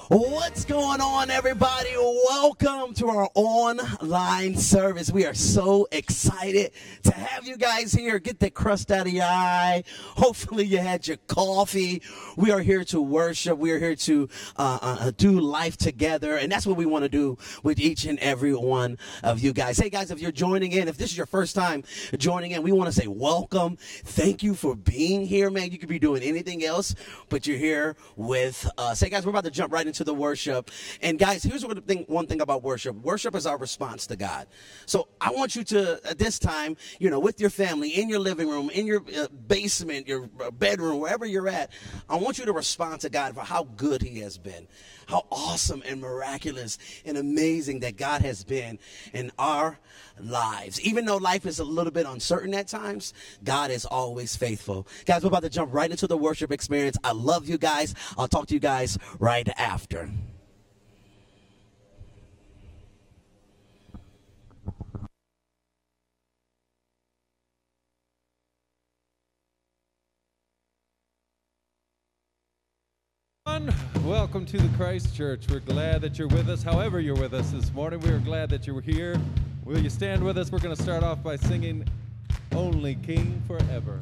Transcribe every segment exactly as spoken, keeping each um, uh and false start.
What's going on, everybody? Welcome to our online service. We are so excited to have you guys here. Get the crust out of your eye. Hopefully you had your coffee. We are here to worship. We are here to uh, uh, do life together. And that's what we want to do with each and every one of you guys. Hey, guys, if you're joining in, if this is your first time joining in, we want to say welcome. Thank you for being here, man. You could be doing anything else, but you're here with us. Hey, guys, we're about to jump right into the worship. And guys, here's what the thing, one thing about worship. Worship is our response to God. So I want you to, at this time, you know, with your family, in your living room, in your uh, basement, your bedroom, wherever you're at, I want you to respond to God for how good he has been, how awesome and miraculous and amazing that God has been in our lives. Even though life is a little bit uncertain at times, God is always faithful. Guys, we're about to jump right into the worship experience. I love you guys. I'll talk to you guys right after. Welcome to the Christ Church. We're glad that you're with us. However you're with us this morning, we are glad that you're here. Will you stand with us? We're going to start off by singing Only King Forever.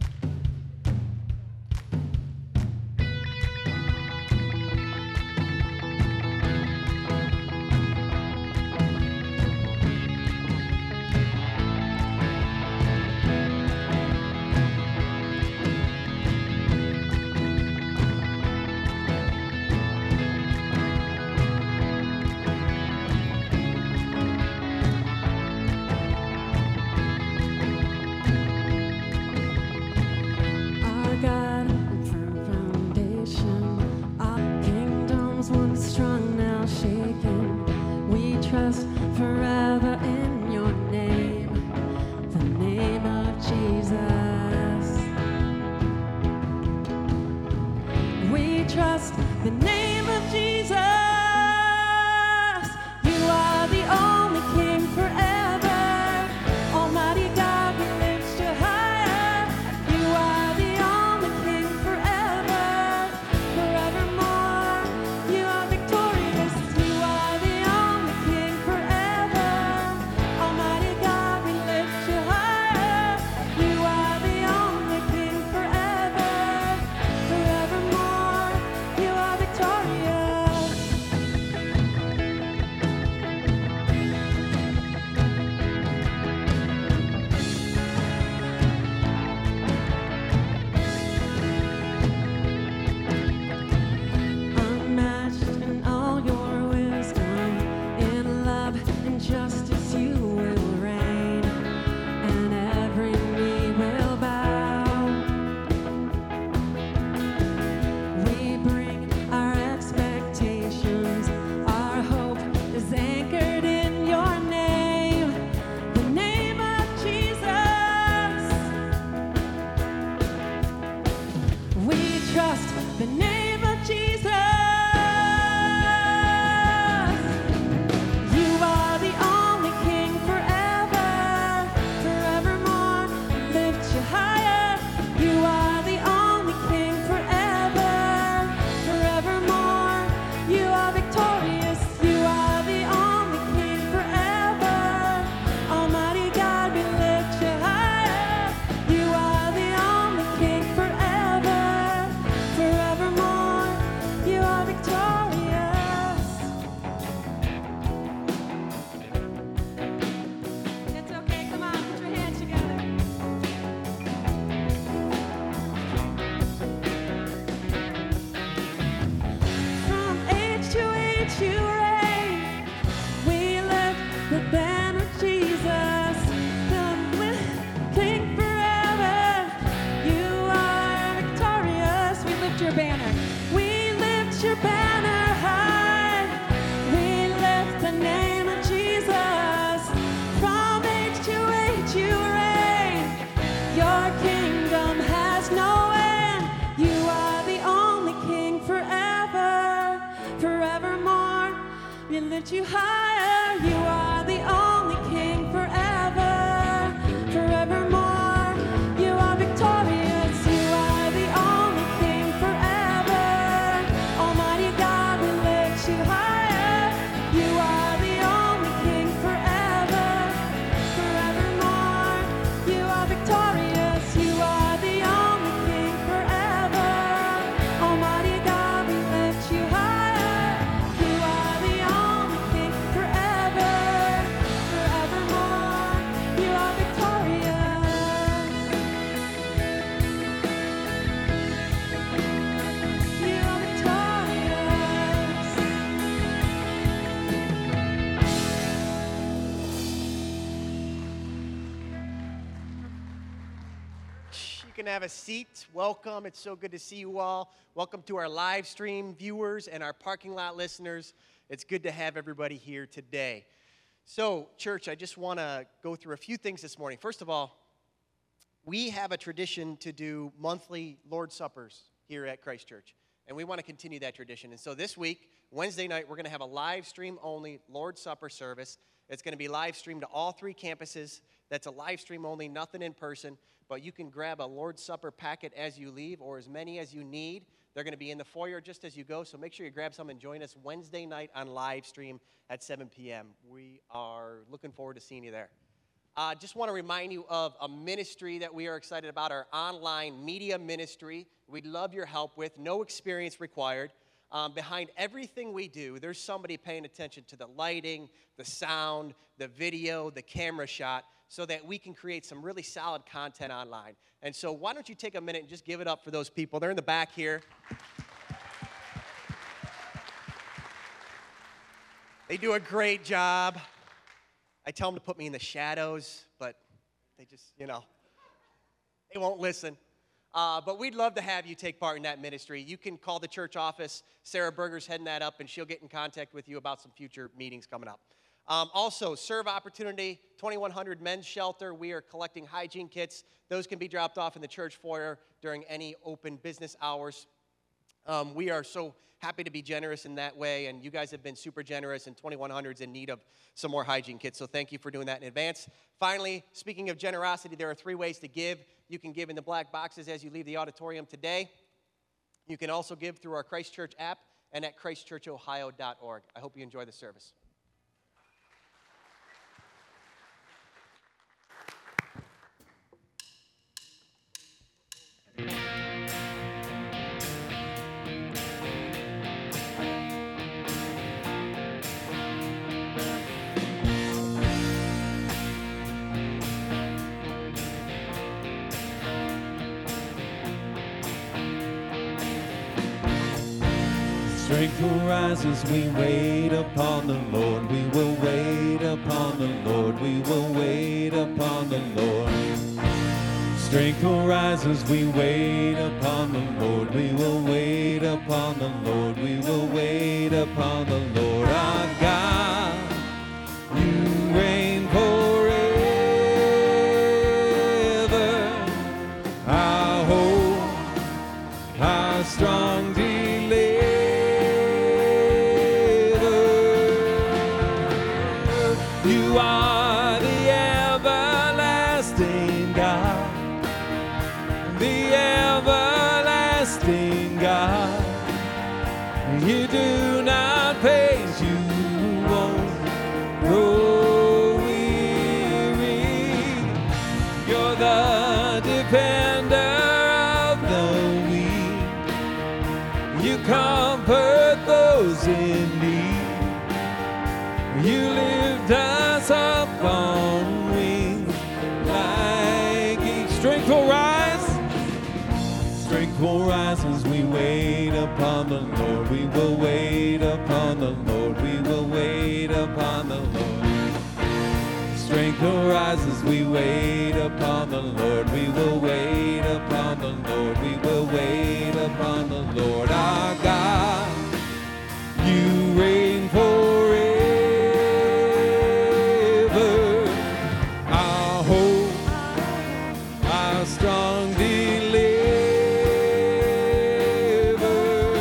You higher, you are the only king forever, forevermore. You are victorious, you are the only king forever. Almighty God, we lift you can have a seat. Welcome. It's so good to see you all. Welcome to our live stream viewers and our parking lot listeners. It's good to have everybody here today. So, church, I just want to go through a few things this morning. First of all, we have a tradition to do monthly Lord's Suppers here at Christ Church, and we want to continue that tradition. And so this week, Wednesday night, we're going to have a live stream only Lord's Supper service. It's going to be live streamed to all three campuses. That's a live stream only, nothing in person, but you can grab a Lord's Supper packet as you leave or as many as you need. They're going to be in the foyer just as you go, so make sure you grab some and join us Wednesday night on live stream at seven p.m. We are looking forward to seeing you there. I uh, just want to remind you of a ministry that we are excited about, our online media ministry. We'd love your help with, no experience required. Um, behind everything we do, there's somebody paying attention to the lighting, the sound, the video, the camera shot, so that we can create some really solid content online. And so why don't you take a minute and just give it up for those people. They're in the back here. They do a great job. I tell them to put me in the shadows, but they just, you know, they won't listen. Uh, but we'd love to have you take part in that ministry. You can call the church office. Sarah Berger's heading that up, and she'll get in contact with you about some future meetings coming up. Um, also, Serve Opportunity, twenty-one hundred Men's Shelter. We are collecting hygiene kits. Those can be dropped off in the church foyer during any open business hours. Um, we are so happy to be generous in that way, and you guys have been super generous, and twenty-one hundred's in need of some more hygiene kits, so thank you for doing that in advance. Finally, speaking of generosity, there are three ways to give. You can give in the black boxes as you leave the auditorium today. You can also give through our Christ Church app and at christ church ohio dot org. I hope you enjoy the service. Strength will rise as we wait upon the Lord. We will wait upon the Lord. We will wait upon the Lord. Strength will rise as we wait upon the Lord. We will wait upon the Lord. We will wait upon the Lord our God. You reign forever. Our hope, our strong deliverer. You are the everlasting God, the everlasting God. You do not faint, you won't grow weary. You're the defender of the weak. You comfort those in need. You lift us up on wings like eagles. Strength will rise. Strength will rise as we wait upon the Lord. We will wait upon the Lord. We will wait upon the Lord. Strength will rise as we wait upon the Lord. We will wait upon the Lord. We will wait upon the Lord our God. You reign forever. Strong deliverer.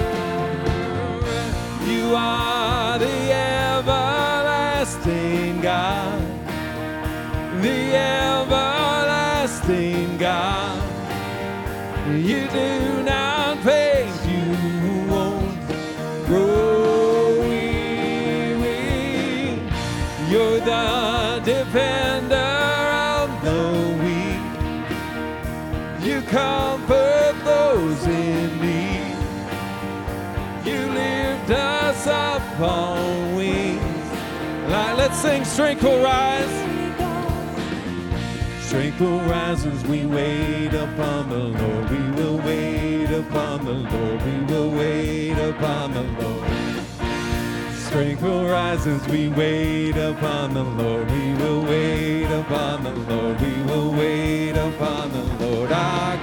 You are the everlasting God, the everlasting God. You do not faint, you won't grow weary. You're the defender of the weak. You comfort those in need. You lift us up on wings. Like, let's sing, strength will rise. Strength will rise as we wait upon the Lord. We will wait upon the Lord. We will wait upon the Lord. Strength will rise as we wait upon the Lord. We will wait upon the Lord. We will wait upon the Lord our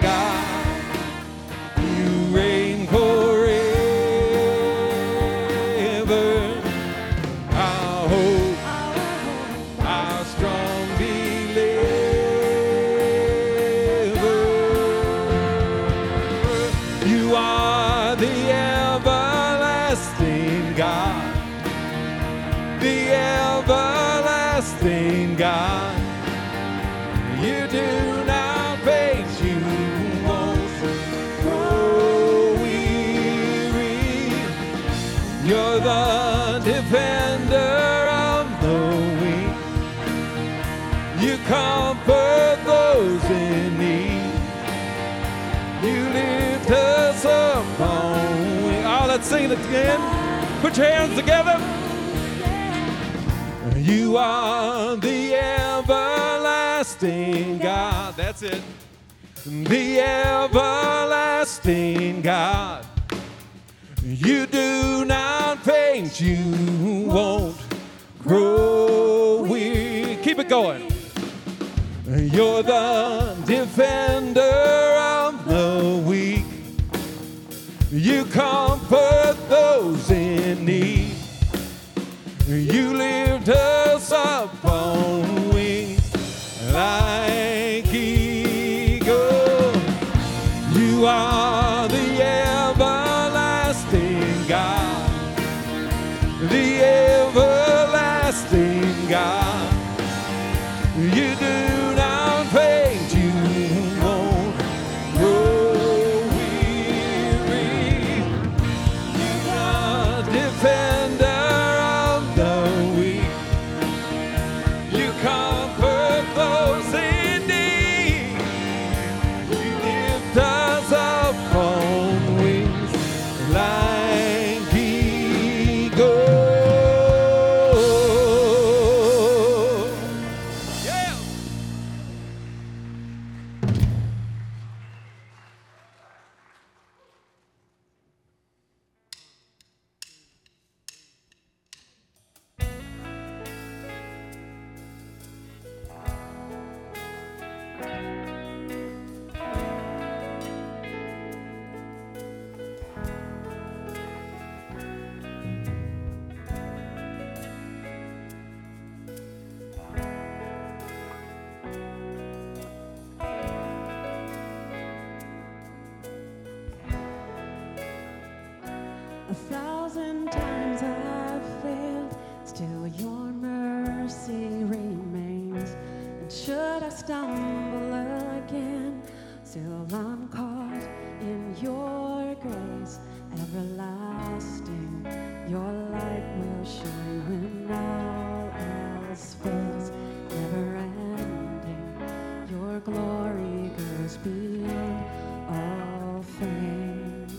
everlasting God, the everlasting God. You do not faint, you won't grow weary. You're the defender of the weak. You comfort those in need. You lift us up on wings. Oh, let's sing it again. Put your hands together. You are the everlasting God. That's it. The everlasting God. You do not faint. You won't grow weary. Keep it going. You're the defender of the weak. You comfort those in need. You lift us up on wings like eagles. You are the everlasting God, the everlasting God. You do not faint, you won't grow weary. You are defender of the weak. You comfort those in need. You lift us up on wings like eagles. Yeah. A thousand times I've failed, still your mercy remains. And should I stumble again, still I'm caught in your grace. Everlasting, your light will shine when all else fails. Never ending, your glory goes beyond all fame.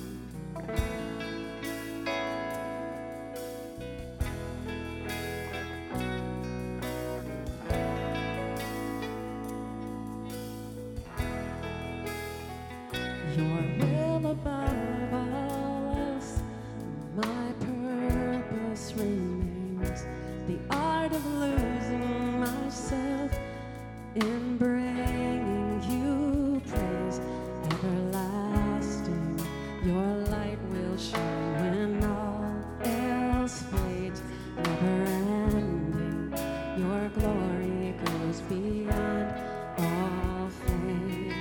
Your will above all else, my purpose remains. The art of losing myself in bringing you praise. Everlasting, your light will shine when all else fades. Never ending, your glory goes beyond all fame.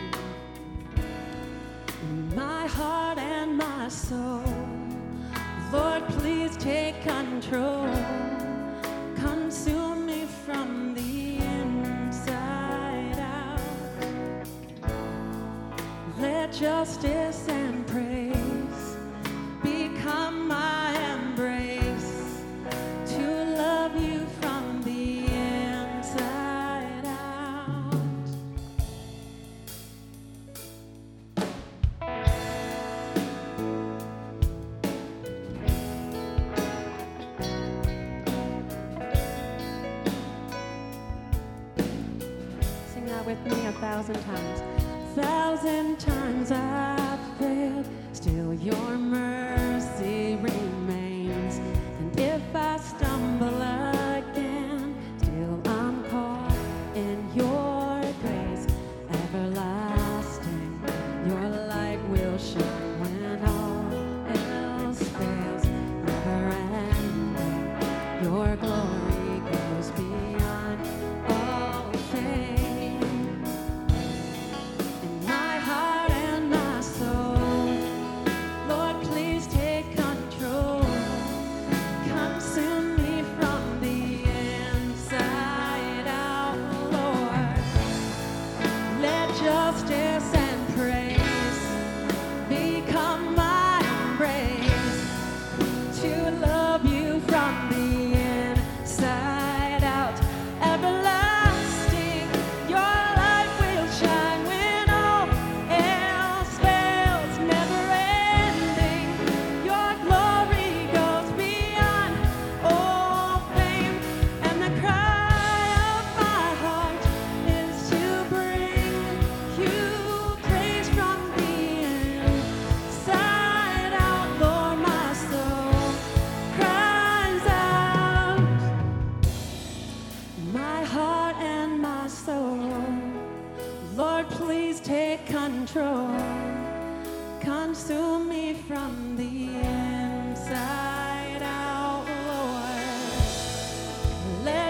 My heart and my soul, Lord, please take control. Consume me from the inside out. Let justice and praise become my embrace, to love you from the inside out. Sing that with me a thousand times. Thousand times I've failed, still your mercy remains. And if I stumble again, still I'm caught in your grace. Everlasting, your light will shine when all else fails. Never ending, your glory goes beyond all fame. In my heart and my soul, Lord, please take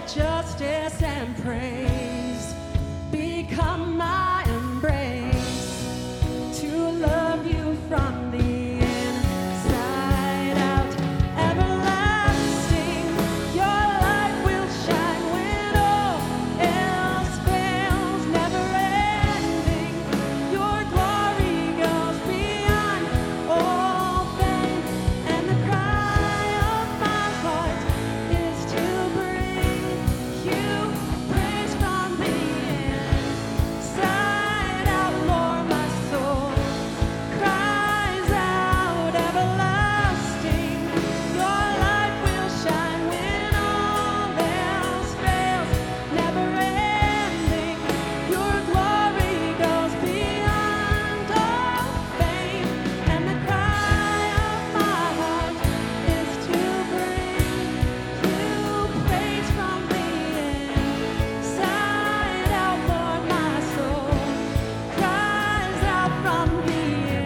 justice and praise become my embrace, to love you from the inside out. Everlasting, your light will shine when all else fails. Never ending, your glory goes beyond all fame. And the cry of my heart is to bring you praise from the inside out. Lord, my soul cries out. Everlasting, your light will shine when all else fails. Never ending, your glory goes beyond all fame. And the cry of my heart is to bring you praise from the inside out. Lord, my soul cries out from the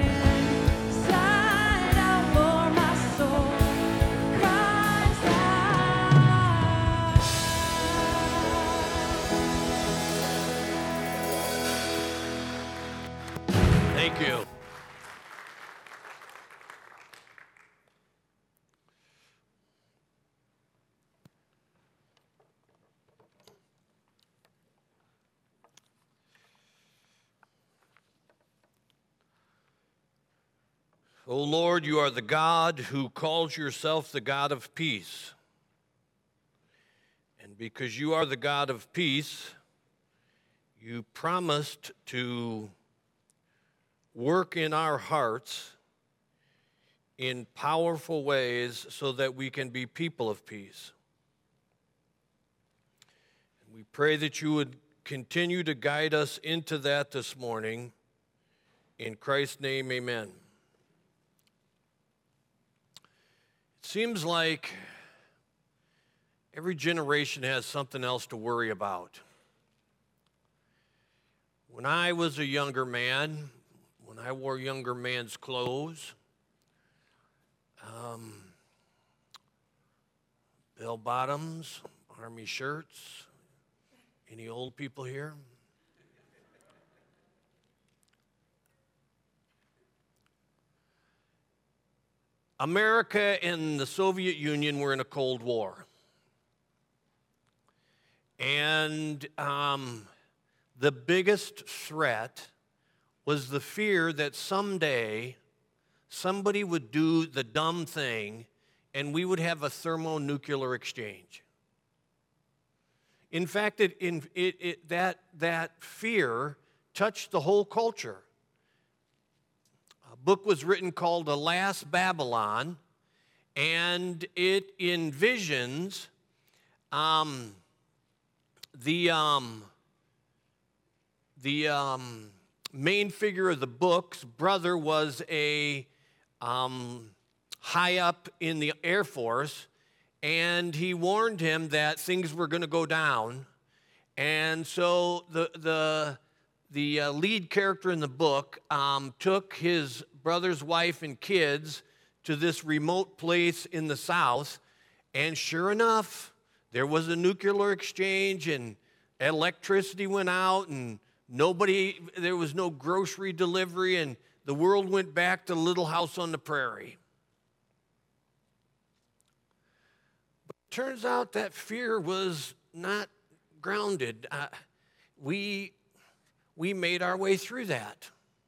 inside out. Lord, my soul cries out. Thank you. O Lord, you are the God who calls yourself the God of peace. And because you are the God of peace, you promised to work in our hearts in powerful ways so that we can be people of peace. And we pray that you would continue to guide us into that this morning. In Christ's name, amen. It seems like every generation has something else to worry about. When I was a younger man, when I wore younger man's clothes, um, bell bottoms, army shirts, any old people here? America and the Soviet Union were in a Cold War. And um, the biggest threat was the fear that someday somebody would do the dumb thing and we would have a thermonuclear exchange. In fact, it, in, it, it, that, that fear touched the whole culture. A book was written called The Last Babylon, and it envisions um, the, um, the um, main figure of the book's brother was a um, high up in the Air Force, and he warned him that things were going to go down. And so the the the uh, lead character in the book um, took his brother's wife and kids to this remote place in the South, and sure enough, there was a nuclear exchange, and electricity went out, and nobody, there was no grocery delivery, and the world went back to Little House on the Prairie. But it turns out that fear was not grounded. Uh, we, we made our way through that.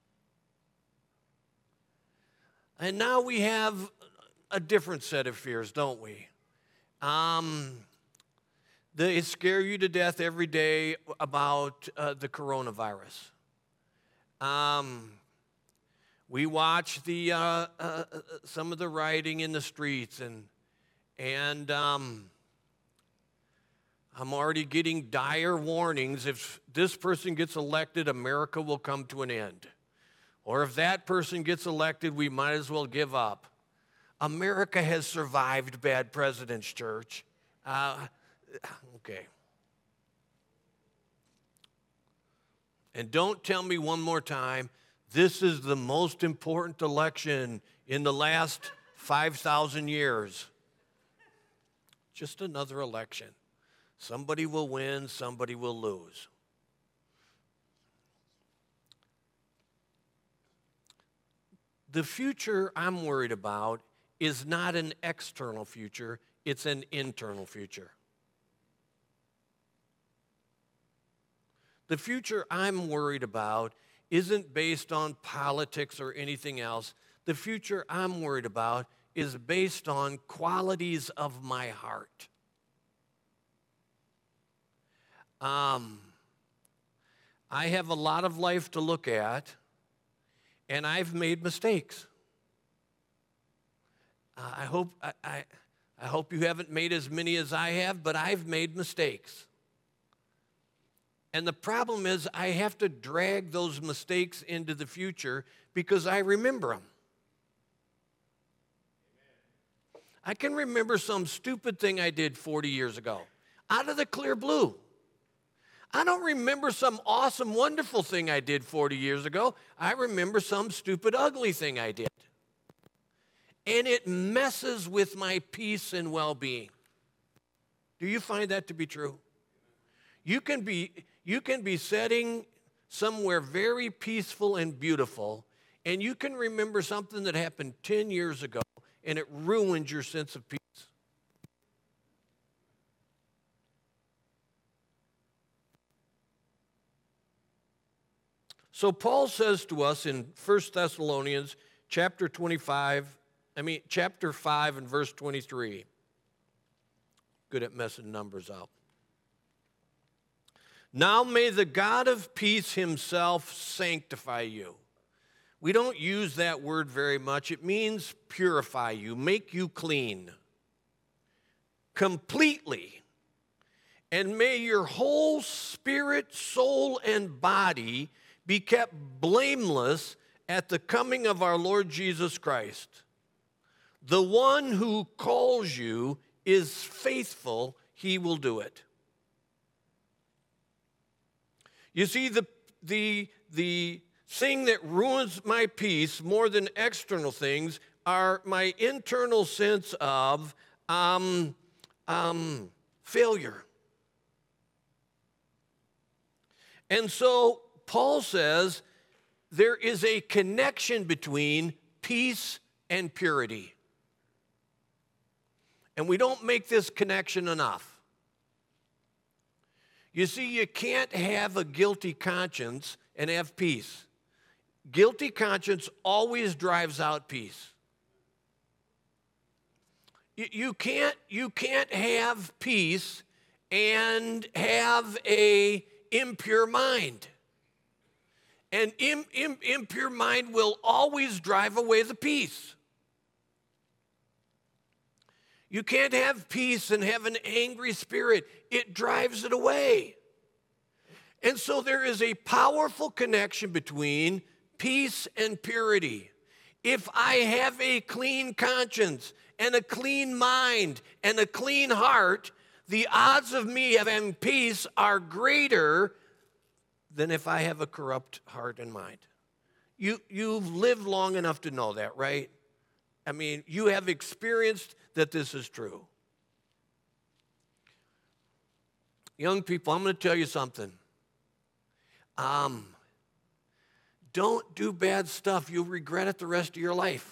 And now we have a different set of fears, don't we? Um, they scare you to death every day about uh, the coronavirus. Um, we watch the uh, uh, some of the rioting in the streets, and and um, I'm already getting dire warnings. If this person gets elected, America will come to an end. Or if that person gets elected, we might as well give up. America has survived bad presidents, church. Uh, okay. And don't tell me one more time, this is the most important election in the last five thousand years. Just another election. Somebody will win, somebody will lose. The future I'm worried about is not an external future, it's an internal future. The future I'm worried about isn't based on politics or anything else. The future I'm worried about is based on qualities of my heart. Um, I have a lot of life to look at, and I've made mistakes. Uh, I hope I, I, I hope you haven't made as many as I have, but I've made mistakes. And the problem is I have to drag those mistakes into the future because I remember them. I can remember some stupid thing I did forty years ago, out of the clear blue. I don't remember some awesome, wonderful thing I did forty years ago. I remember some stupid, ugly thing I did. And it messes with my peace and well-being. Do you find that to be true? You can be, you can be sitting somewhere very peaceful and beautiful, and you can remember something that happened ten years ago, and it ruins your sense of peace. So Paul says to us in First Thessalonians chapter twenty-five, I mean chapter five and verse twenty-three. Good at messing numbers up. Now may the God of peace himself sanctify you. We don't use that word very much. It means purify you, make you clean completely. And may your whole spirit, soul, and body be kept blameless at the coming of our Lord Jesus Christ. The one who calls you is faithful, he will do it. You see, the, the, the thing that ruins my peace more than external things are my internal sense of um, um, failure. And so Paul says there is a connection between peace and purity. And we don't make this connection enough. You see, you can't have a guilty conscience and have peace. Guilty conscience always drives out peace. You, you can't, you can't have peace and have an impure mind. An im, im, impure mind will always drive away the peace. You can't have peace and have an angry spirit. It drives it away. And so there is a powerful connection between peace and purity. If I have a clean conscience and a clean mind and a clean heart, the odds of me having peace are greater than if I have a corrupt heart and mind. You, you've lived long enough to know that, right? I mean, you have experienced that this is true. Young people, I'm going to tell you something. Um, don't do bad stuff. You'll regret it the rest of your life.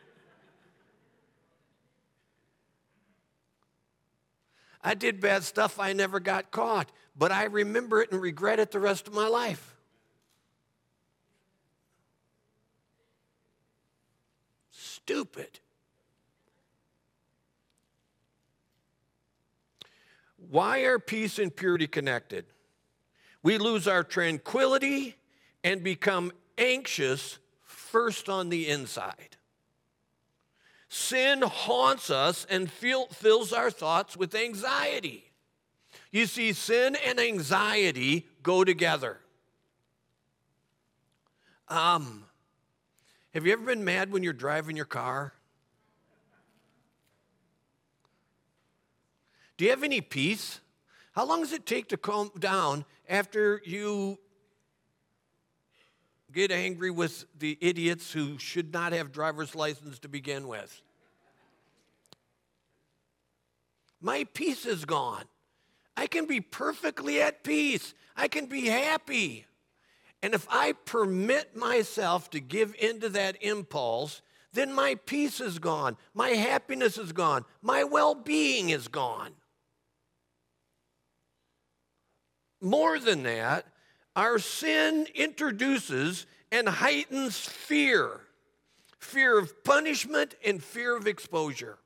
I did bad stuff. I never got caught, but I remember it and regret it the rest of my life. Stupid. Why are peace and purity connected? We lose our tranquility and become anxious first on the inside. Sin haunts us and feel, fills our thoughts with anxiety. You see, sin and anxiety go together. Um, have you ever been mad when you're driving your car? Do you have any peace? How long does it take to calm down after you get angry with the idiots who should not have driver's license to begin with? My peace is gone. I can be perfectly at peace. I can be happy. And if I permit myself to give into that impulse, then my peace is gone. My happiness is gone. My well-being is gone. More than that, our sin introduces and heightens fear. Fear of punishment and fear of exposure.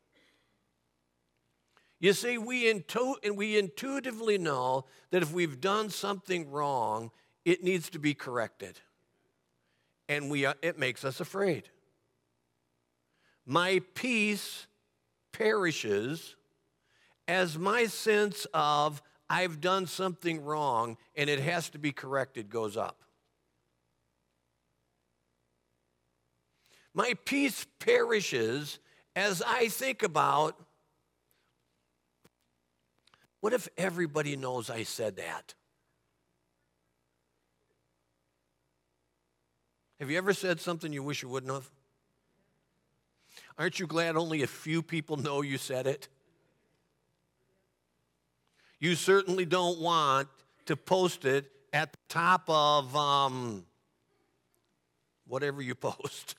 You see, we, intu- and we intuitively know that if we've done something wrong, it needs to be corrected. And we, uh, it makes us afraid. My peace perishes as my sense of I've done something wrong and it has to be corrected goes up. My peace perishes as I think about, what if everybody knows I said that? Have you ever said something you wish you wouldn't have? Aren't you glad only a few people know you said it? You certainly don't want to post it at the top of um, whatever you post.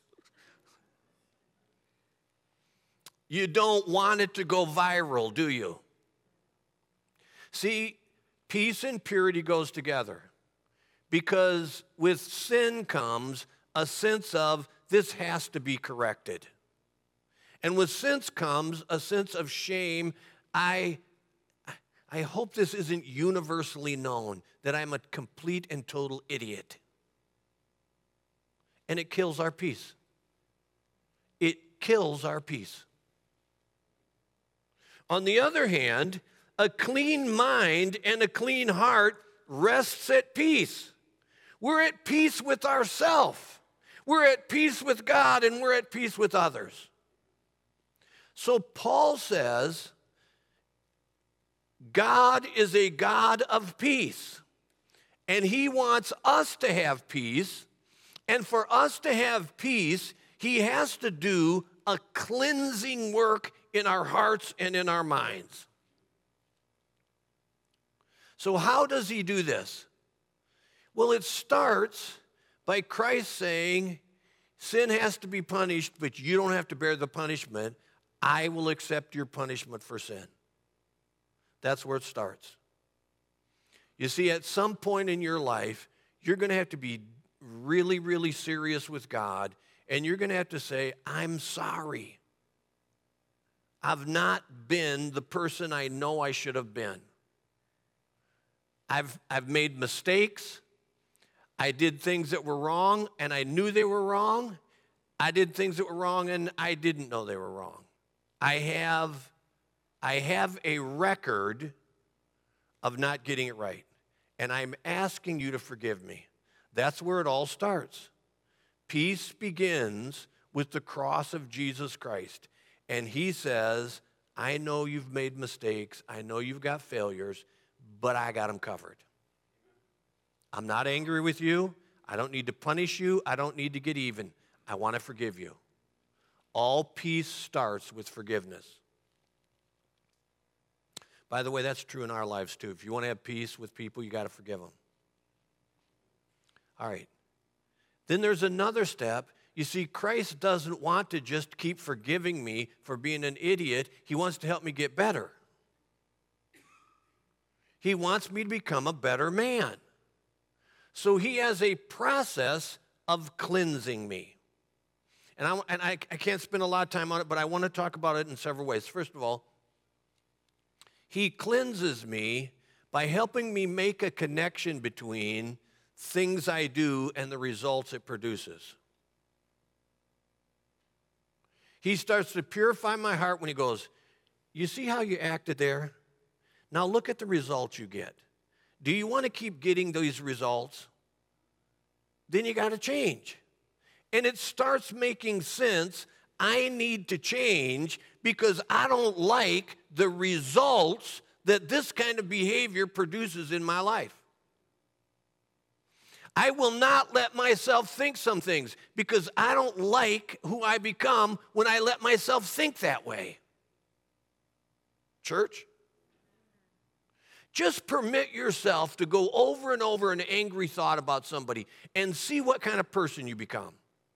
You don't want it to go viral, do you? See, peace and purity goes together because with sin comes a sense of this has to be corrected. And with sin comes a sense of shame. I, I hope this isn't universally known that I'm a complete and total idiot. And it kills our peace. It kills our peace. On the other hand, a clean mind and a clean heart rests at peace. We're at peace with ourselves. We're at peace with God, and we're at peace with others. So Paul says, God is a God of peace, and he wants us to have peace, and for us to have peace, he has to do a cleansing work in our hearts and in our minds. So how does he do this? Well, it starts by Christ saying, sin has to be punished, but you don't have to bear the punishment. I will accept your punishment for sin. That's where it starts. You see, at some point in your life, you're going to have to be really, really serious with God, and you're going to have to say, I'm sorry. I've not been the person I know I should have been. I've, I've made mistakes. I did things that were wrong, and I knew they were wrong. I did things that were wrong, and I didn't know they were wrong. I have, I have a record of not getting it right, and I'm asking you to forgive me. That's where it all starts. Peace begins with the cross of Jesus Christ. And he says, I know you've made mistakes. I know you've got failures, but I got them covered. I'm not angry with you. I don't need to punish you. I don't need to get even. I want to forgive you. All peace starts with forgiveness. By the way, that's true in our lives too. If you want to have peace with people, you got to forgive them. All right. Then there's another step. You see, Christ doesn't want to just keep forgiving me for being an idiot. He wants to help me get better. He wants me to become a better man. So he has a process of cleansing me. And, I, and I, I can't spend a lot of time on it, but I want to talk about it in several ways. First of all, he cleanses me by helping me make a connection between things I do and the results it produces. He starts to purify my heart when he goes, you see how you acted there? Now look at the results you get. Do you want to keep getting these results? Then you got to change. And it starts making sense. I need to change because I don't like the results that this kind of behavior produces in my life. I will not let myself think some things because I don't like who I become when I let myself think that way. Church? Just permit yourself to go over and over an angry thought about somebody and see what kind of person you become.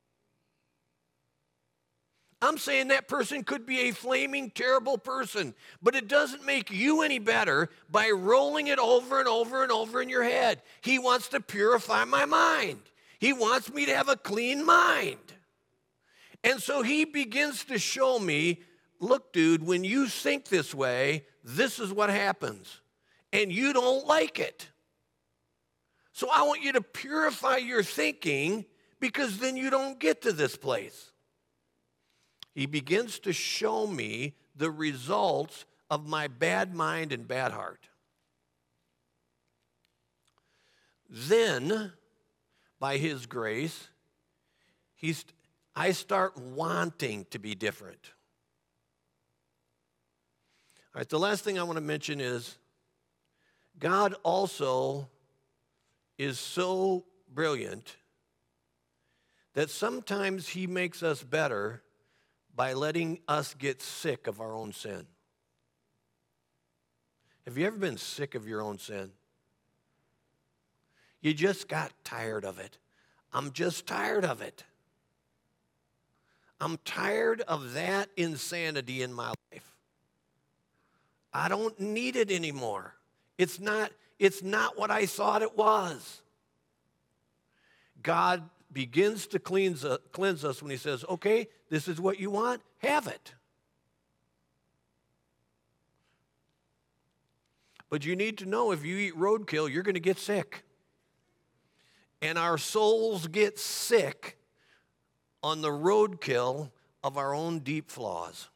I'm saying that person could be a flaming, terrible person, but it doesn't make you any better by rolling it over and over and over in your head. He wants to purify my mind. He wants me to have a clean mind. And so he begins to show me, look, dude, when you think this way, this is what happens. And you don't like it. So I want you to purify your thinking, because then you don't get to this place. He begins to show me the results of my bad mind and bad heart. Then, by his grace, he's, I start wanting to be different. All right, the last thing I want to mention is God also is so brilliant that sometimes he makes us better by letting us get sick of our own sin. Have you ever been sick of your own sin? You just got tired of it. I'm just tired of it. I'm tired of that insanity in my life. I don't need it anymore. It's not, it's not what I thought it was. God begins to cleanse, uh, cleanse us when he says, okay, this is what you want, have it. But you need to know, if you eat roadkill, you're going to get sick. And our souls get sick on the roadkill of our own deep flaws.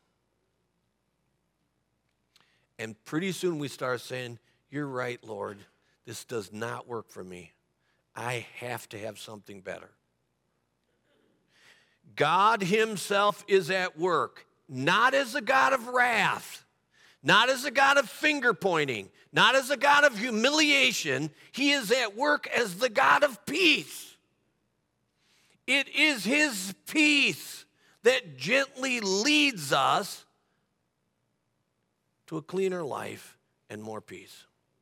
And pretty soon we start saying, you're right, Lord, this does not work for me. I have to have something better. God himself is at work, not as a God of wrath, not as a God of finger pointing, not as a God of humiliation. He is at work as the God of peace. It is his peace that gently leads us to a cleaner life and more peace.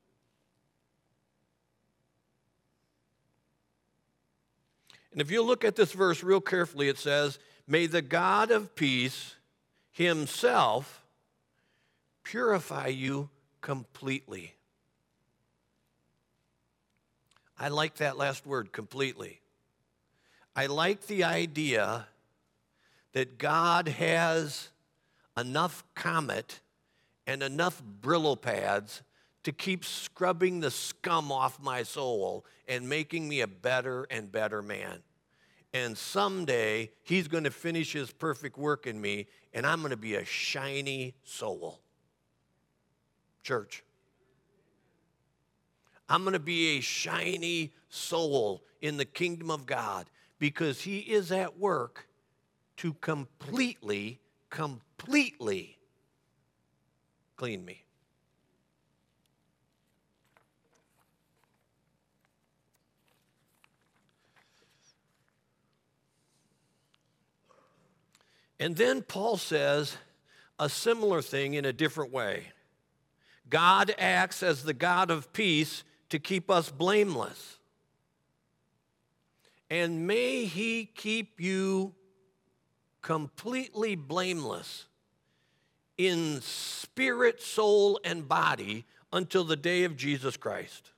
And if you look at this verse real carefully, it says, may the God of peace himself purify you completely. I like that last word, completely. I like the idea that God has enough Comet and enough Brillo pads to keep scrubbing the scum off my soul and making me a better and better man. And someday, he's going to finish his perfect work in me, and I'm going to be a shiny soul. Church. I'm going to be a shiny soul in the kingdom of God, because he is at work to completely, completely clean me. And then Paul says a similar thing in a different way. God acts as the God of peace to keep us blameless. And may he keep you completely blameless in spirit, soul, and body until the day of Jesus Christ.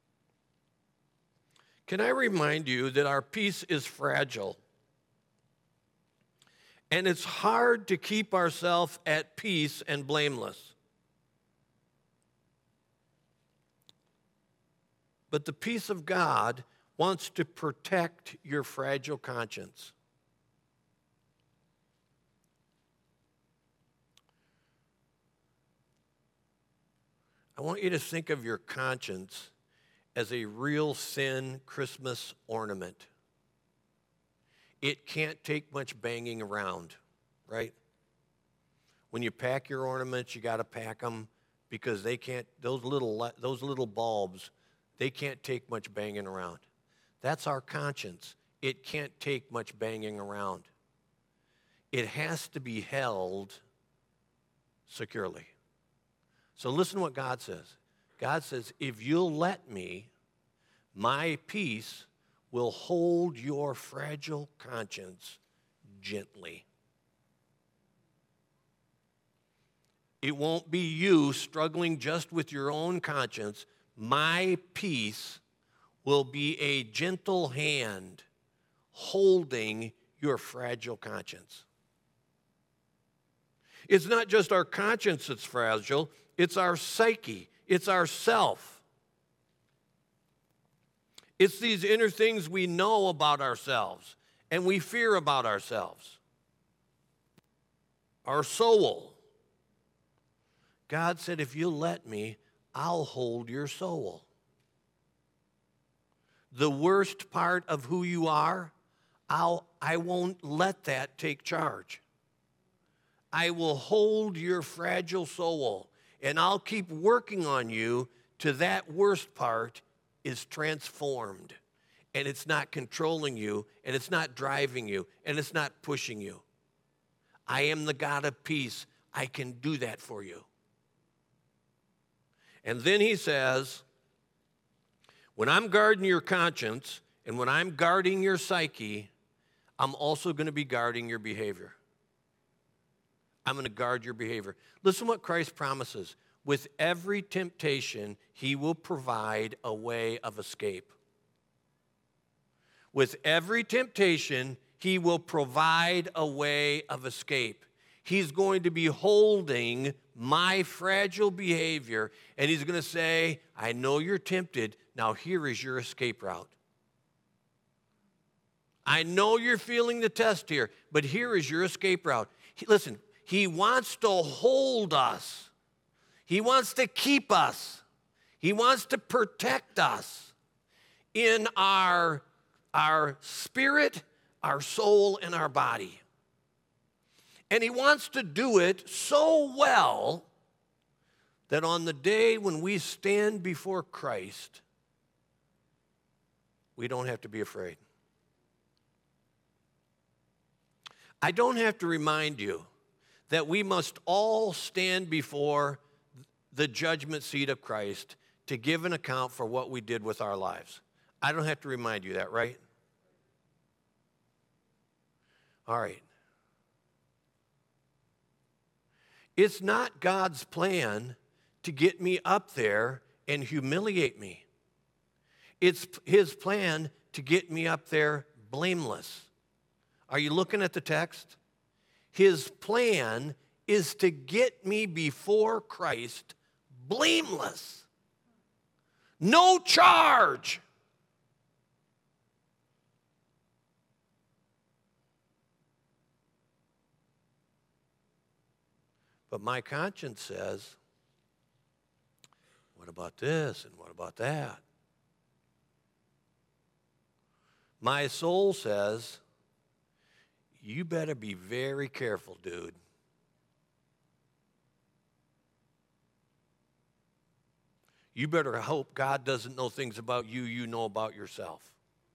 Can I remind you that our peace is fragile? And it's hard to keep ourselves at peace and blameless. But the peace of God wants to protect your fragile conscience. I want you to think of your conscience as a real thin Christmas ornament. It can't take much banging around, right? When you pack your ornaments, you got to pack them because they can't, those little, those little bulbs, they can't take much banging around. That's our conscience. It can't take much banging around. It has to be held securely. So listen to what God says. God says, if you'll let me, my peace will hold your fragile conscience gently. It won't be you struggling just with your own conscience. My peace will be a gentle hand holding your fragile conscience. It's not just our conscience that's fragile, it's our psyche, it's our self. It's these inner things we know about ourselves and we fear about ourselves. Our soul. God said, if you'll let me, I'll hold your soul. The worst part of who you are, I'll, I won't let that take charge. I will hold your fragile soul, and I'll keep working on you till that worst part is transformed, and it's not controlling you, and it's not driving you, and it's not pushing you. I am the God of peace. I can do that for you. And then he says, when I'm guarding your conscience and when I'm guarding your psyche, I'm also going to be guarding your behavior. I'm going to guard your behavior. Listen what Christ promises. With every temptation, he will provide a way of escape. With every temptation, he will provide a way of escape. He's going to be holding my fragile behavior, and he's going to say, I know you're tempted. Now here is your escape route. I know you're feeling the test here, but here is your escape route. He, listen, he wants to hold us. He wants to keep us. He wants to protect us in our, our spirit, our soul, and our body. And he wants to do it so well that on the day when we stand before Christ, we don't have to be afraid. I don't have to remind you that we must all stand before the judgment seat of Christ to give an account for what we did with our lives. I don't have to remind you that, right? All right. It's not God's plan to get me up there and humiliate me. It's his plan to get me up there blameless. Are you looking at the text? His plan is to get me before Christ blameless. No charge. But my conscience says, what about this and what about that? My soul says, you better be very careful, dude. You better hope God doesn't know things about you you know about yourself.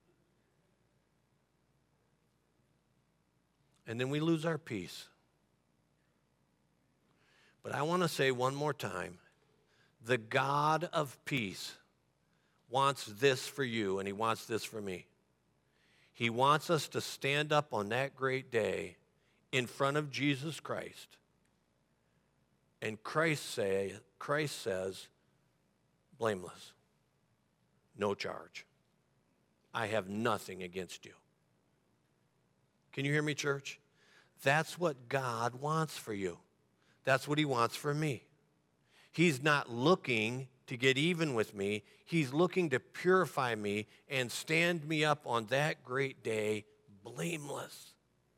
And then we lose our peace. But I want to say one more time, the God of peace wants this for you, and he wants this for me. He wants us to stand up on that great day in front of Jesus Christ. And Christ say, Christ says, blameless, no charge. I have nothing against you. Can you hear me, church? That's what God wants for you. That's what he wants for me. He's not looking to get even with me. He's looking to purify me and stand me up on that great day blameless.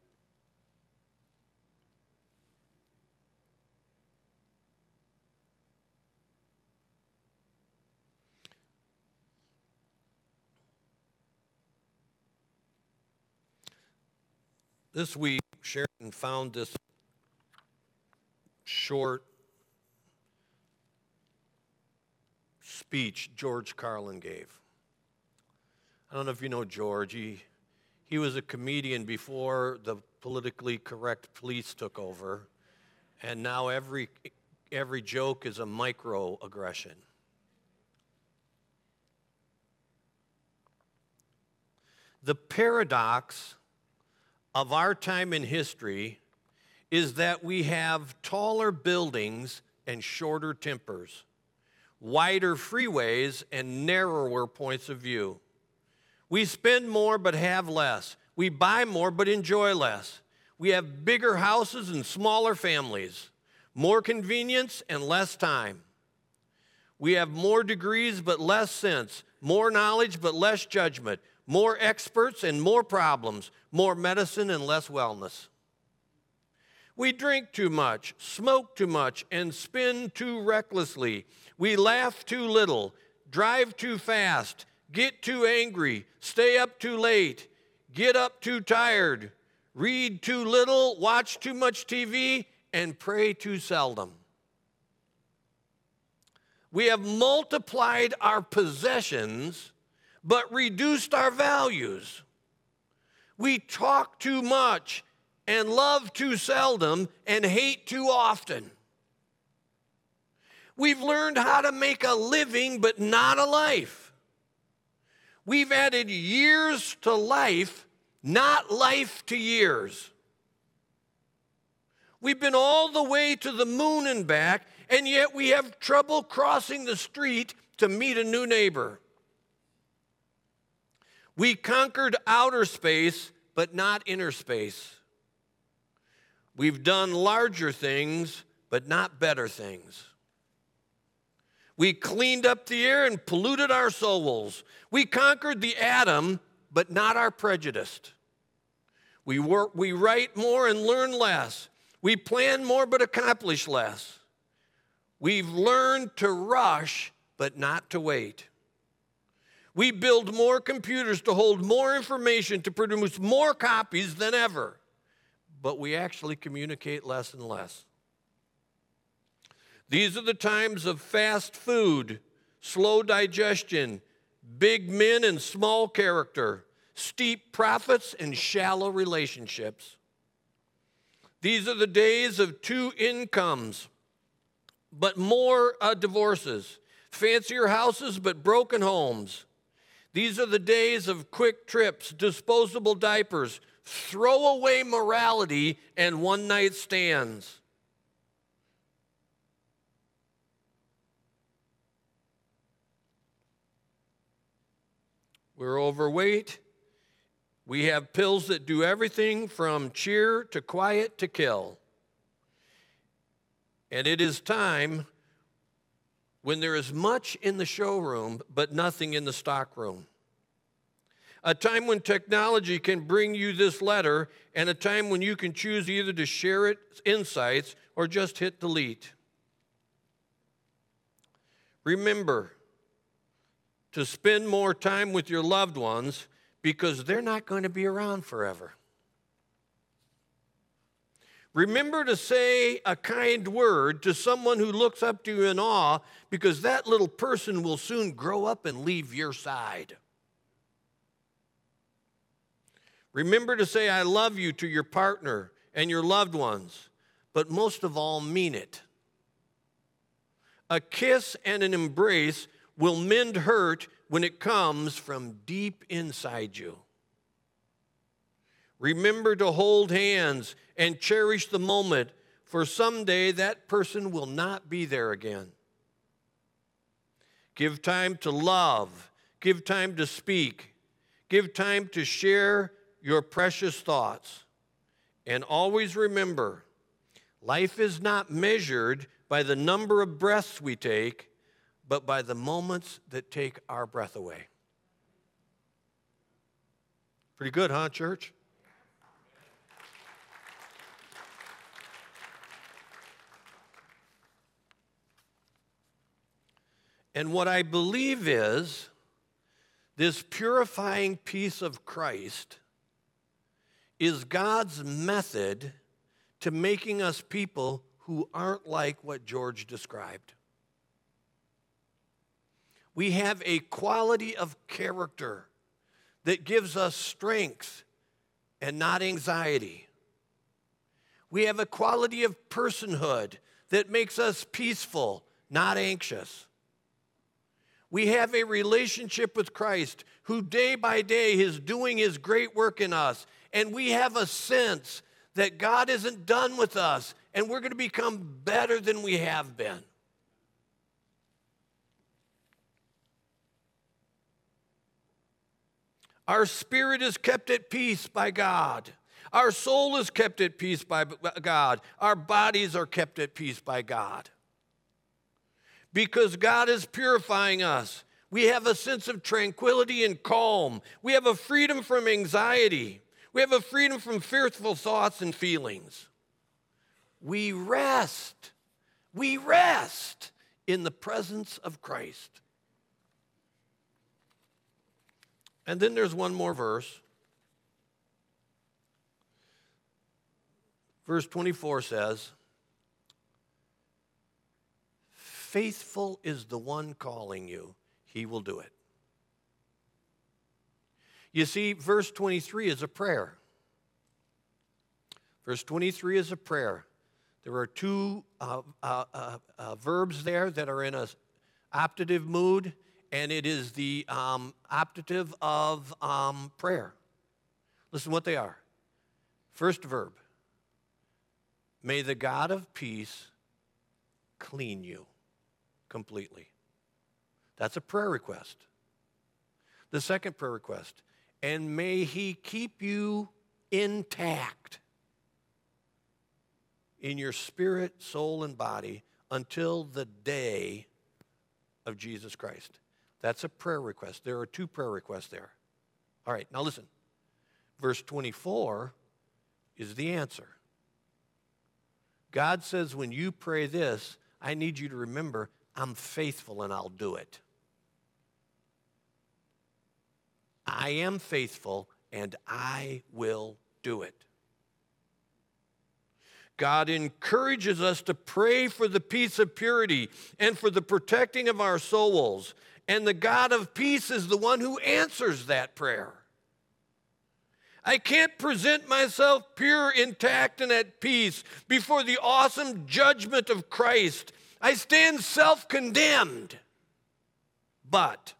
This week, Sheridan found this short speech George Carlin gave. I don't know if you know George. He, he was a comedian before the politically correct police took over, and now every, every joke is a microaggression. The paradox of our time in history is that we have taller buildings and shorter tempers, wider freeways and narrower points of view. We spend more but have less. We buy more but enjoy less. We have bigger houses and smaller families, more convenience and less time. We have more degrees but less sense, more knowledge but less judgment, more experts and more problems, more medicine and less wellness. We drink too much, smoke too much, and spend too recklessly. We laugh too little, drive too fast, get too angry, stay up too late, get up too tired, read too little, watch too much T V, and pray too seldom. We have multiplied our possessions, but reduced our values. We talk too much and love too seldom and hate too often. We've learned how to make a living, but not a life. We've added years to life, not life to years. We've been all the way to the moon and back, and yet we have trouble crossing the street to meet a new neighbor. We conquered outer space, but not inner space. We've done larger things, but not better things. We cleaned up the air and polluted our souls. We conquered the atom, but not our prejudice. We work, we write more and learn less. We plan more but accomplish less. We've learned to rush but not to wait. We build more computers to hold more information to produce more copies than ever, but we actually communicate less and less. These are the times of fast food, slow digestion, big men and small character, steep profits and shallow relationships. These are the days of two incomes, but more uh, divorces, fancier houses, but broken homes. These are the days of quick trips, disposable diapers, throwaway morality, and one-night stands. We're overweight. We have pills that do everything from cheer to quiet to kill. And it is time when there is much in the showroom but nothing in the stockroom. A time when technology can bring you this letter, and a time when you can choose either to share its insights or just hit delete. Remember to spend more time with your loved ones because they're not going to be around forever. Remember to say a kind word to someone who looks up to you in awe, because that little person will soon grow up and leave your side. Remember to say I love you to your partner and your loved ones, but most of all, mean it. A kiss and an embrace will mend hurt when it comes from deep inside you. Remember to hold hands and cherish the moment, for someday that person will not be there again. Give time to love. Give time to speak. Give time to share your precious thoughts. And always remember, life is not measured by the number of breaths we take, but by the moments that take our breath away. Pretty good, huh, church? And what I believe is this purifying peace of Christ is God's method to making us people who aren't like what George described. We have a quality of character that gives us strength and not anxiety. We have a quality of personhood that makes us peaceful, not anxious. We have a relationship with Christ who day by day is doing his great work in us. And we have a sense that God isn't done with us and we're going to become better than we have been. Our spirit is kept at peace by God. Our soul is kept at peace by God. Our bodies are kept at peace by God. Because God is purifying us. We have a sense of tranquility and calm. We have a freedom from anxiety. We have a freedom from fearful thoughts and feelings. We rest. We rest in the presence of Christ. And then there's one more verse. Verse twenty-four says, faithful is the one calling you. He will do it. You see, verse twenty-three is a prayer. Verse twenty-three is a prayer. There are two uh, uh, uh, uh, verbs there that are in a optative mood, and it is the um, optative of um, prayer. Listen what they are. First verb, may the God of peace clean you completely. That's a prayer request. The second prayer request, and may he keep you intact in your spirit, soul, and body until the day of Jesus Christ. That's a prayer request. There are two prayer requests there. All right, now listen. Verse twenty-four is the answer. God says, when you pray this, I need you to remember, I'm faithful and I'll do it. I am faithful and I will do it. God encourages us to pray for the peace of purity and for the protecting of our souls. And the God of peace is the one who answers that prayer. I can't present myself pure, intact, and at peace before the awesome judgment of Christ. I stand self-condemned. But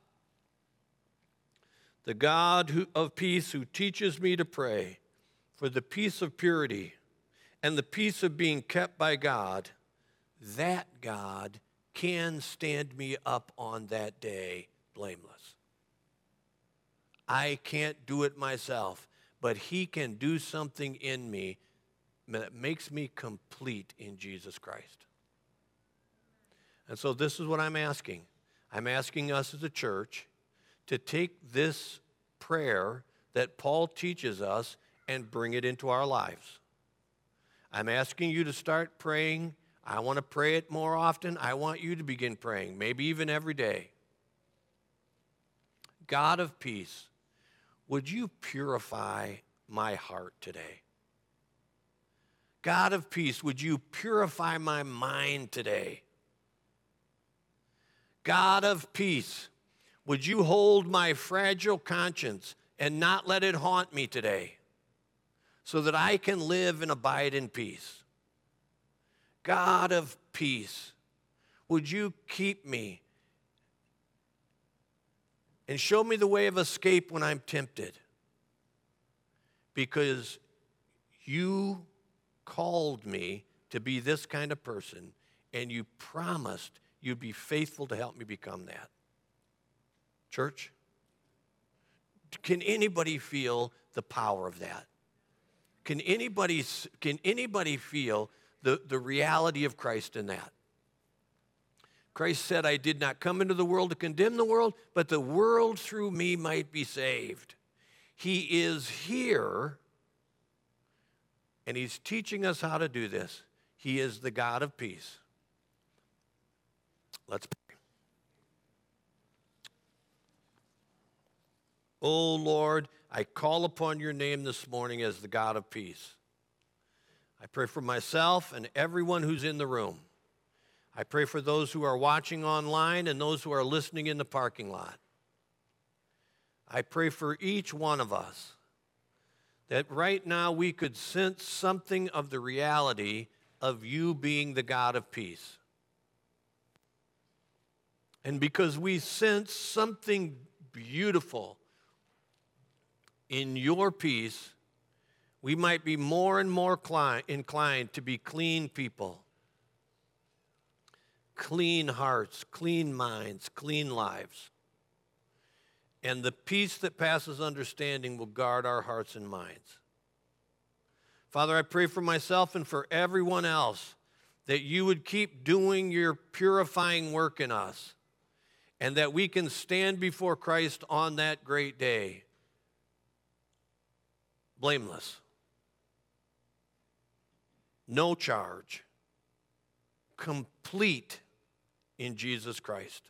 the God who, of peace who teaches me to pray for the peace of purity and the peace of being kept by God, that God can stand me up on that day blameless. I can't do it myself, but he can do something in me that makes me complete in Jesus Christ. And so this is what I'm asking. I'm asking us as a church to take this prayer that Paul teaches us and bring it into our lives. I'm asking you to start praying. I want to pray it more often. I want you to begin praying, maybe even every day. God of peace, would you purify my heart today? God of peace, would you purify my mind today? God of peace, would you hold my fragile conscience and not let it haunt me today, so that I can live and abide in peace? God of peace, would you keep me and show me the way of escape when I'm tempted? Because you called me to be this kind of person, and you promised you'd be faithful to help me become that. Church, can anybody feel the power of that? Can anybody, can anybody feel the, the reality of Christ in that? Christ said, I did not come into the world to condemn the world, but the world through me might be saved. He is here, and he's teaching us how to do this. He is the God of peace. Let's pray. Oh, Lord, I call upon your name this morning as the God of peace. I pray for myself and everyone who's in the room. I pray for those who are watching online and those who are listening in the parking lot. I pray for each one of us that right now we could sense something of the reality of you being the God of peace. And because we sense something beautiful in your peace, we might be more and more inclined to be clean people, clean hearts, clean minds, clean lives. And the peace that passes understanding will guard our hearts and minds. Father, I pray for myself and for everyone else that you would keep doing your purifying work in us, and that we can stand before Christ on that great day blameless, no charge, complete in Jesus Christ.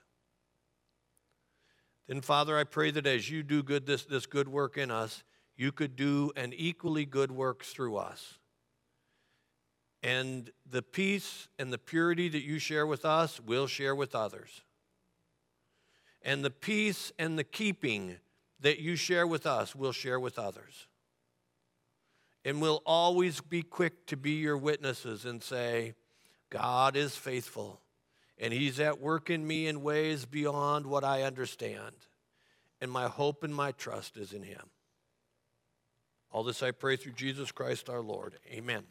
Then, Father, I pray that as you do good this, this good work in us, you could do an equally good work through us. And the peace and the purity that you share with us, we'll share with others. And the peace and the keeping that you share with us, we'll share with others. And we'll always be quick to be your witnesses and say, God is faithful, and he's at work in me in ways beyond what I understand. And my hope and my trust is in him. All this I pray through Jesus Christ our Lord. Amen.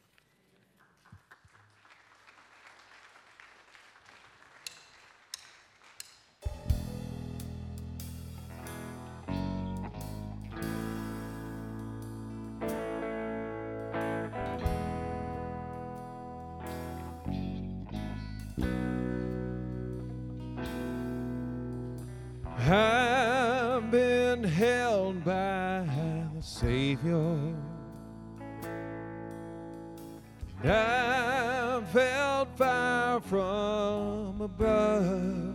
I've been held by the Savior. I've felt fire from above.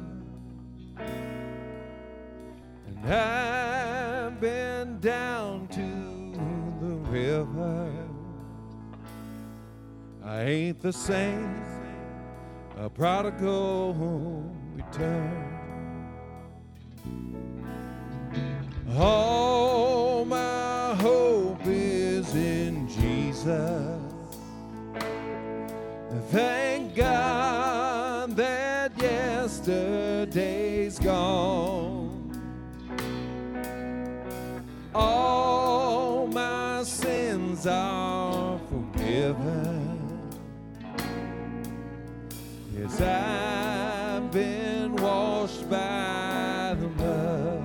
And I've been down to the river. I ain't the same, a prodigal return. All my hope is in Jesus. Thank God that yesterday's gone. All my sins are forgiven. Yes, I've been washed by the blood.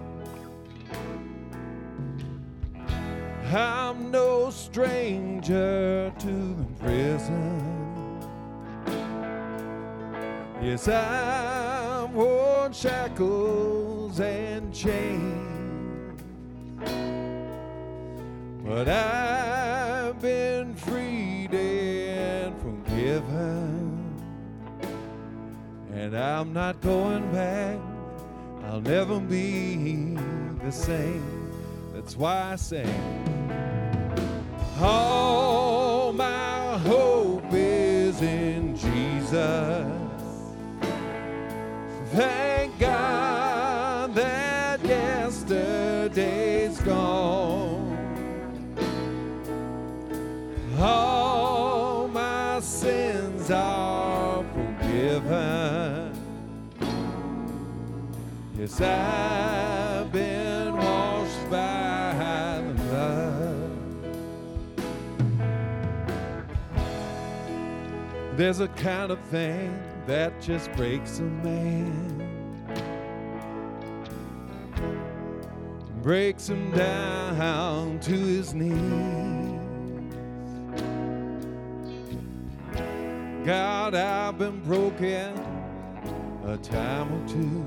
I'm no stranger to the prison. Yes, I've worn shackles and chains, but I've been freed and forgiven, and I'm not going back. I'll never be the same. That's why I sing. All my hope is in Jesus. Thank God that yesterday's gone. All my sins are forgiven. Yes, I've been washed by the blood. There's a kind of thing that just breaks a man, breaks him down to his knees. God, I've been broken a time or two.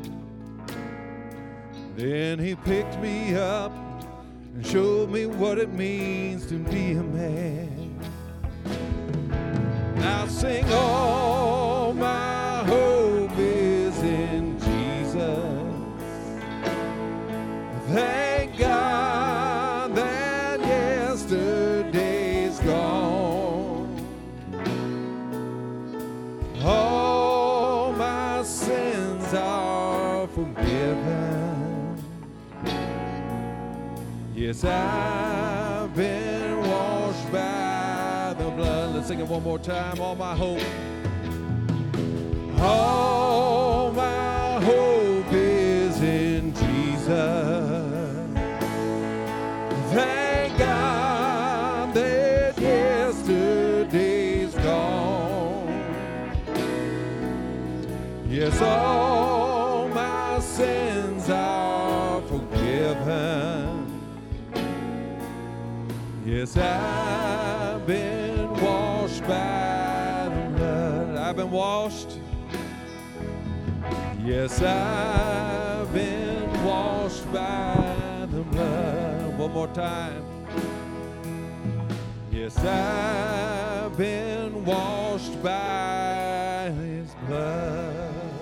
Then he picked me up and showed me what it means to be a man. I'll sing, all my hope is in Jesus. Thank God that yesterday's gone. All my sins are forgiven. Yes, I've been washed by the blood. Let's sing it one more time. All my hope, all my Yes, all my sins are forgiven. Yes, I've been washed by the blood. I've been washed. Yes, I've been washed by the blood. One more time. Yes, I've been washed by his blood.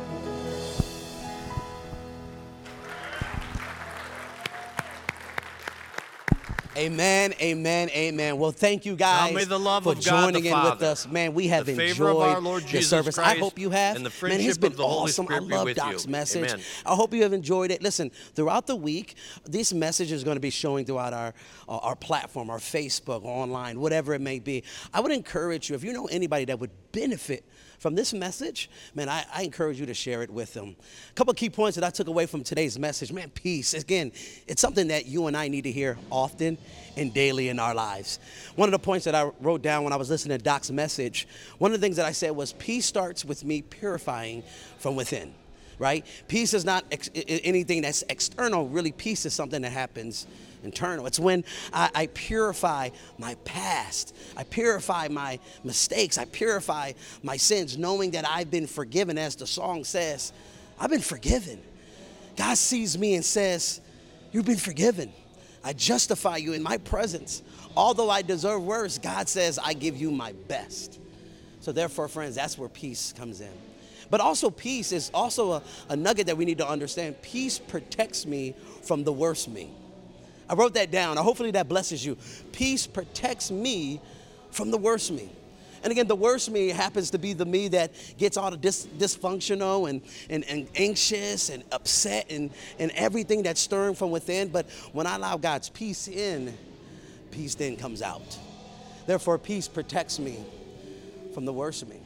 Amen, amen, amen. Well, thank you guys Now may the love for of God joining the in Father, with us. Man, we have the enjoyed favor of our Lord this Jesus service. I Christ, hope you have. and the Man, friendship it's been of the Holy awesome. Spirit I be love with Doc's you. message. Amen. I hope you have enjoyed it. Listen, throughout the week, this message is going to be showing throughout our, uh, our platform, our Facebook, online, whatever it may be. I would encourage you, if you know anybody that would benefit from this message, man, I, I encourage you to share it with them. A couple of key points that I took away from today's message. Man, peace. Again, it's something that you and I need to hear often and daily in our lives. One of the points that I wrote down when I was listening to Doc's message, one of the things that I said was peace starts with me purifying from within, right? Peace is not ex- anything that's external. Really, peace is something that happens internal. It's when I, I purify my past. I purify my mistakes. I purify my sins, knowing that I've been forgiven. As the song says, I've been forgiven. God sees me and says, you've been forgiven. I justify you in my presence. Although I deserve worse, God says, I give you my best. So therefore, friends, that's where peace comes in. But also peace is also a, a nugget that we need to understand. Peace protects me from the worst me. I wrote that down. Hopefully that blesses you. Peace protects me from the worst me. And again, the worst me happens to be the me that gets all the dis- dysfunctional and, and, and anxious and upset and, and everything that's stirring from within. But when I allow God's peace in, peace then comes out. Therefore, peace protects me from the worst me.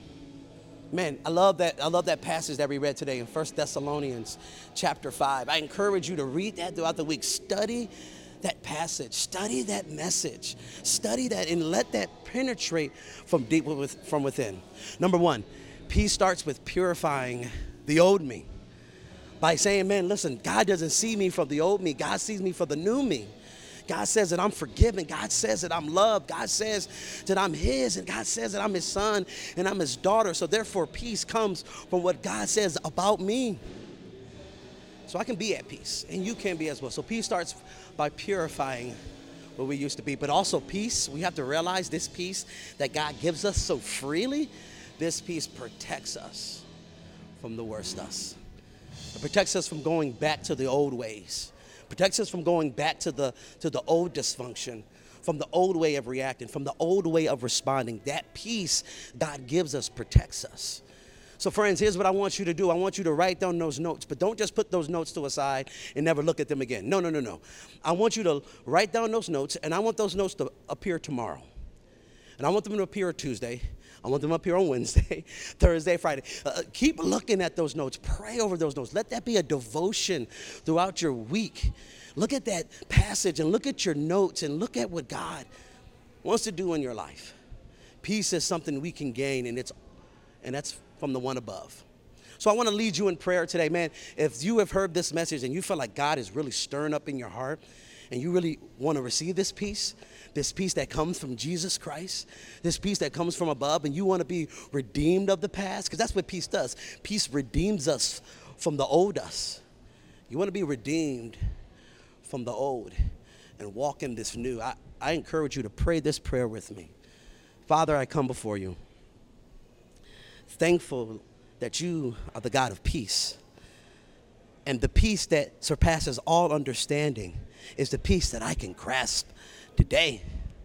Man, I love that. I love that passage that we read today in First Thessalonians chapter five. I encourage you to read that throughout the week. Study that passage, study that message, study that, and let that penetrate from deep with, from within. Number one, peace starts with purifying the old me by saying, man, listen, God doesn't see me from the old me. God sees me for the new me. God says that I'm forgiven. God says that I'm loved. God says that I'm his, and God says that I'm his son and I'm his daughter. So therefore, peace comes from what God says about me. So I can be at peace, and you can be as well. So peace starts by purifying what we used to be. But also peace, we have to realize this peace that God gives us so freely, this peace protects us from the worst us. It protects us from going back to the old ways. Protects us from going back to the to the old dysfunction, from the old way of reacting, from the old way of responding. That peace God gives us protects us. So friends, here's what I want you to do. I want you to write down those notes, but don't just put those notes to a side and never look at them again. No, no, no, no. I want you to write down those notes, and I want those notes to appear tomorrow. And I want them to appear Tuesday. I want them up here on Wednesday, Thursday, Friday. Uh, keep looking at those notes. Pray over those notes. Let that be a devotion throughout your week. Look at that passage and look at your notes and look at what God wants to do in your life. Peace is something we can gain, and it's and that's from the one above. So I want to lead you in prayer today, man. If you have heard this message and you feel like God is really stirring up in your heart and you really want to receive this peace, this peace that comes from Jesus Christ, this peace that comes from above, and you want to be redeemed of the past, because that's what peace does. Peace redeems us from the old us. You want to be redeemed from the old and walk in this new. I, I encourage you to pray this prayer with me. Father, I come before you, thankful that you are the God of peace. And the peace that surpasses all understanding is the peace that I can grasp today.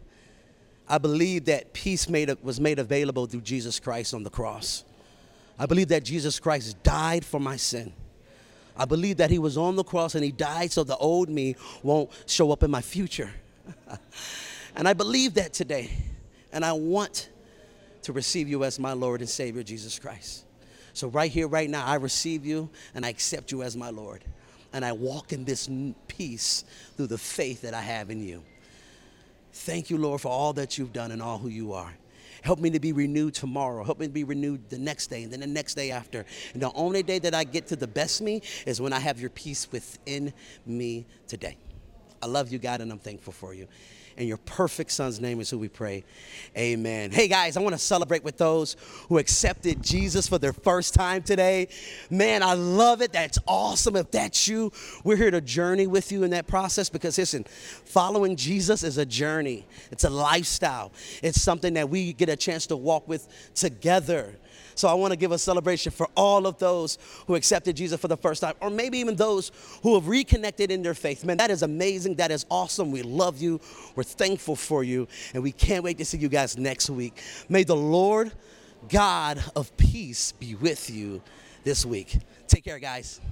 I believe that peace made, was made available through Jesus Christ on the cross. I believe that Jesus Christ died for my sin. I believe that he was on the cross and he died so the old me won't show up in my future. And I believe that today. And I want to receive you as my Lord and Savior, Jesus Christ. So right here, right now, I receive you and I accept you as my Lord. And I walk in this peace through the faith that I have in you. Thank you, Lord, for all that you've done and all who you are. Help me to be renewed tomorrow. Help me to be renewed the next day and then the next day after. And the only day that I get to the best me is when I have your peace within me today. I love you, God, and I'm thankful for you. In your perfect son's name is who we pray. Amen. Hey, guys, I want to celebrate with those who accepted Jesus for their first time today. Man, I love it. That's awesome. If that's you, we're here to journey with you in that process because, listen, following Jesus is a journey. It's a lifestyle. It's something that we get a chance to walk with together. So I want to give a celebration for all of those who accepted Jesus for the first time, or maybe even those who have reconnected in their faith. Man, that is amazing. That is awesome. We love you. We're thankful for you, and we can't wait to see you guys next week. May the Lord God of peace be with you this week. Take care, guys.